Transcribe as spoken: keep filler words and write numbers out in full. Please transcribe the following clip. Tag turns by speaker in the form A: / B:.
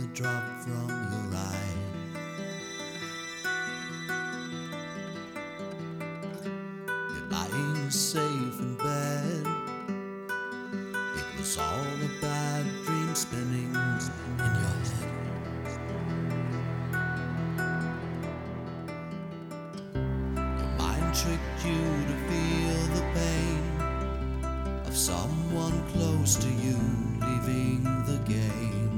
A: dropped from your eye. You're lying safe in bed. It was all a bad dream spinning in your head. Your mind tricked you to feel the pain of someone close to you leaving the game.